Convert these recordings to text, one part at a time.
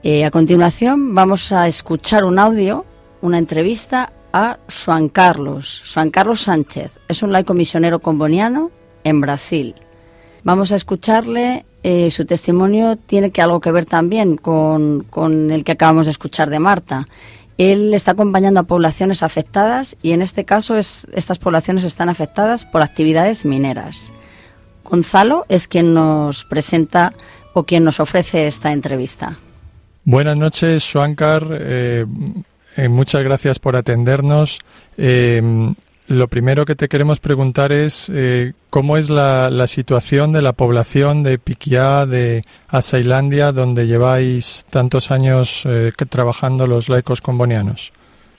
A continuación vamos a escuchar un audio, una entrevista a Joan Carlos Sánchez. Es un laico misionero comboniano en Brasil. Vamos a escucharle. Su testimonio tiene algo que ver también con el que acabamos de escuchar de Marta. Él está acompañando a poblaciones afectadas y en este caso estas poblaciones están afectadas por actividades mineras. Gonzalo es quien nos presenta o quien nos ofrece esta entrevista. Buenas noches, Joancar. Muchas gracias por atendernos. Lo primero que te queremos preguntar es cómo es la situación de la población de Piquiá, de Asailandia, donde lleváis tantos años trabajando los laicos combonianos.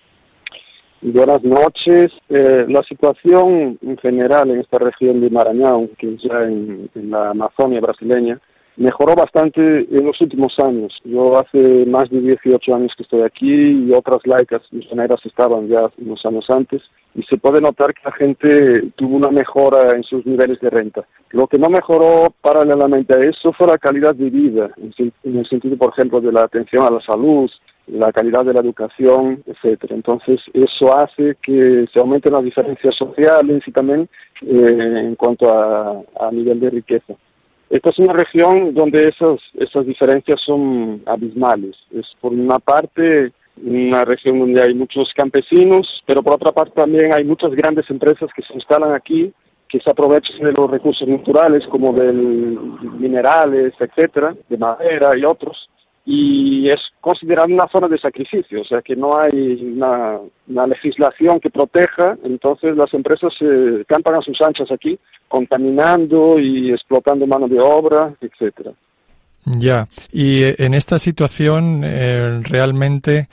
Buenas noches. La situación en general en esta región de Maranhão, que es ya en la Amazonia brasileña, mejoró bastante en los últimos años. Yo hace más de 18 años que estoy aquí y otras laicas misioneras estaban ya unos años antes y se puede notar que la gente tuvo una mejora en sus niveles de renta. Lo que no mejoró paralelamente a eso fue la calidad de vida, en el sentido, por ejemplo, de la atención a la salud, la calidad de la educación, etcétera. Entonces, eso hace que se aumenten las diferencias sociales y también en cuanto a nivel de riqueza. Esta es una región donde esas diferencias son abismales. Es por una parte una región donde hay muchos campesinos, pero por otra parte también hay muchas grandes empresas que se instalan aquí, que se aprovechan de los recursos naturales como de minerales, etcétera, de madera y otros. Y es considerada una zona de sacrificio, o sea que no hay una legislación que proteja, entonces las empresas se campan a sus anchas aquí, contaminando y explotando mano de obra, etcétera. Ya, y en esta situación realmente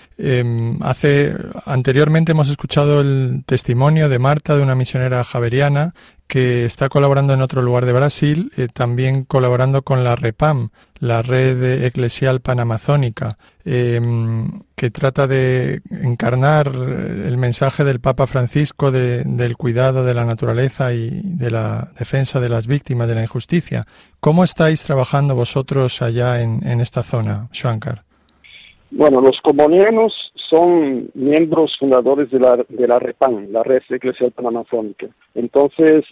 anteriormente hemos escuchado el testimonio de Marta, de una misionera javeriana que está colaborando en otro lugar de Brasil, también colaborando con la REPAM, la Red Eclesial Panamazónica, que trata de encarnar el mensaje del Papa Francisco del cuidado de la naturaleza y de la defensa de las víctimas de la injusticia. ¿Cómo estáis trabajando vosotros allá en esta zona, Joancar? Bueno, los combonianos son miembros fundadores de la REPAM, la Red Eclesial Panamazónica. Entonces,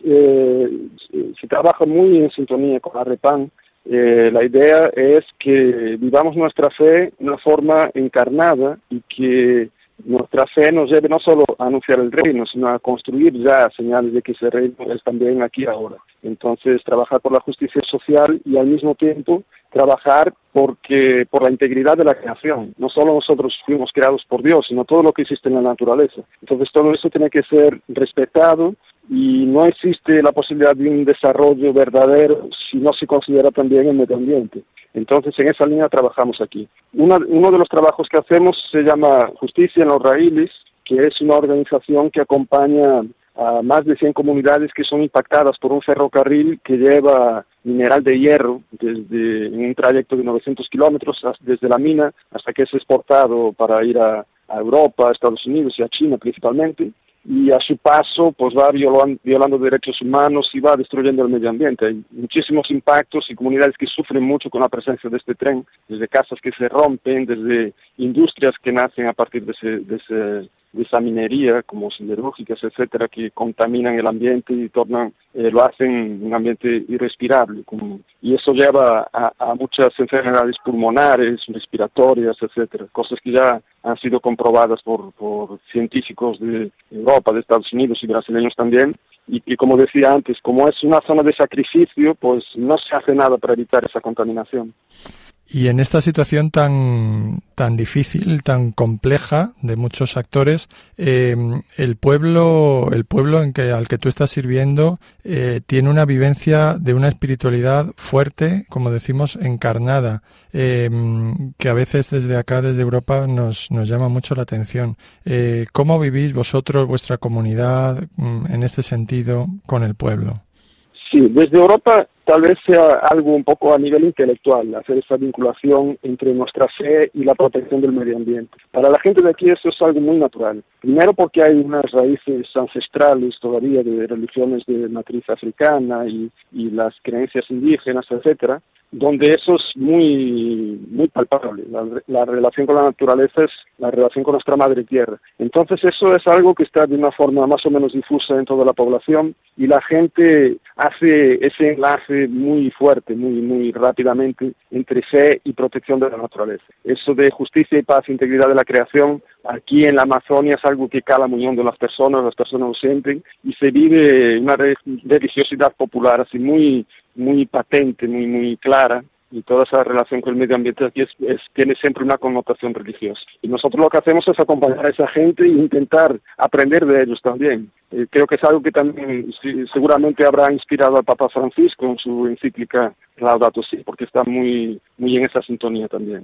se trabaja muy en sintonía con la REPAM. La idea es que vivamos nuestra fe de una forma encarnada y que nuestra fe nos lleve no solo a anunciar el reino, sino a construir ya señales de que ese reino es también aquí ahora. Entonces, trabajar por la justicia social y al mismo tiempo trabajar por la integridad de la creación. No solo nosotros fuimos creados por Dios, sino todo lo que existe en la naturaleza. Entonces, todo eso tiene que ser respetado y no existe la posibilidad de un desarrollo verdadero si no se considera también el medio ambiente. Entonces, en esa línea trabajamos aquí. Uno de los trabajos que hacemos se llama Justicia en los Raíles, que es una organización que acompaña a más de 100 comunidades que son impactadas por un ferrocarril que lleva mineral de hierro en un trayecto de 900 kilómetros desde la mina hasta que es exportado para ir a Europa, a Estados Unidos y a China principalmente. Y a su paso pues va violando derechos humanos y va destruyendo el medio ambiente. Hay muchísimos impactos y comunidades que sufren mucho con la presencia de este tren, desde casas que se rompen, desde industrias que nacen a partir de esa minería, como siderúrgicas, etcétera, que contaminan el ambiente y lo hacen un ambiente irrespirable. Y eso lleva a muchas enfermedades pulmonares, respiratorias, etcétera, cosas que ya han sido comprobadas por científicos de Europa, de Estados Unidos y brasileños también. Y como decía antes, como es una zona de sacrificio, pues no se hace nada para evitar esa contaminación. Y en esta situación tan difícil, tan compleja de muchos actores, el pueblo al que tú estás sirviendo tiene una vivencia de una espiritualidad fuerte, como decimos, encarnada, que a veces desde acá, desde Europa, nos llama mucho la atención. ¿Cómo vivís vosotros, vuestra comunidad, en este sentido, con el pueblo? Sí, desde Europa tal vez sea algo un poco a nivel intelectual, hacer esa vinculación entre nuestra fe y la protección del medio ambiente. Para la gente de aquí eso es algo muy natural. Primero porque hay unas raíces ancestrales todavía de religiones de matriz africana y las creencias indígenas, etcétera, donde eso es muy palpable. La relación con la naturaleza es la relación con nuestra madre tierra. Entonces eso es algo que está de una forma más o menos difusa en toda la población y la gente hace ese enlace muy fuerte, muy rápidamente entre fe y protección de la naturaleza. Eso de justicia y paz e integridad de la creación aquí en la Amazonia es algo que cala muy hondo en las personas lo sienten y se vive una religiosidad popular así muy patente, muy clara, y toda esa relación con el medio ambiente aquí tiene siempre una connotación religiosa. Y nosotros lo que hacemos es acompañar a esa gente e intentar aprender de ellos también. Creo que es algo que también seguramente habrá inspirado al Papa Francisco en su encíclica Laudato Si, porque está muy en esa sintonía también.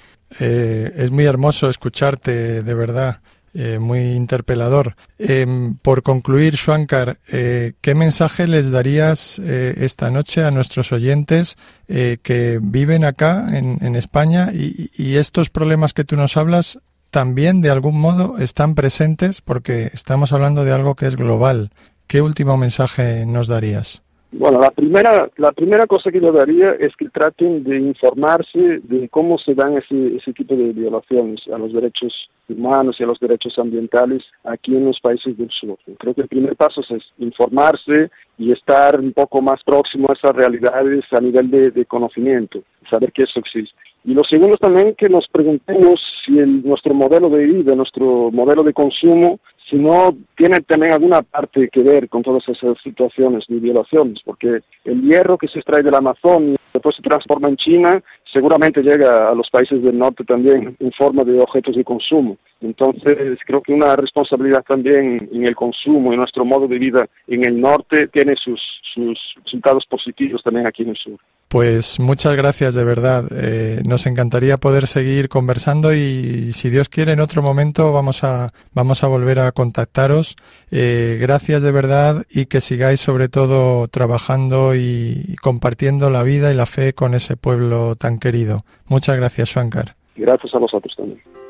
Es muy hermoso escucharte, de verdad. Muy interpelador. Por concluir, Swankar, ¿qué mensaje les darías esta noche a nuestros oyentes que viven acá en España y estos problemas que tú nos hablas también de algún modo están presentes porque estamos hablando de algo que es global? ¿Qué último mensaje nos darías? Bueno, la primera cosa que yo daría es que traten de informarse de cómo se dan ese tipo de violaciones a los derechos humanos y a los derechos ambientales aquí en los países del sur. Creo que el primer paso es informarse y estar un poco más próximo a esas realidades a nivel de conocimiento, saber que eso existe. Y lo segundo es también que nos preguntemos si nuestro modelo de vida, nuestro modelo de consumo, si no tiene también alguna parte que ver con todas esas situaciones de violaciones, porque el hierro que se extrae del Amazonia y después se transforma en China, seguramente llega a los países del norte también en forma de objetos de consumo. Entonces creo que una responsabilidad también en el consumo y nuestro modo de vida en el norte tiene sus resultados positivos también aquí en el sur. Pues muchas gracias, de verdad. Nos encantaría poder seguir conversando y si Dios quiere en otro momento vamos a volver a contactaros. Gracias de verdad y que sigáis sobre todo trabajando y compartiendo la vida y la fe con ese pueblo tan querido. Muchas gracias, Swankar. Gracias a vosotros también.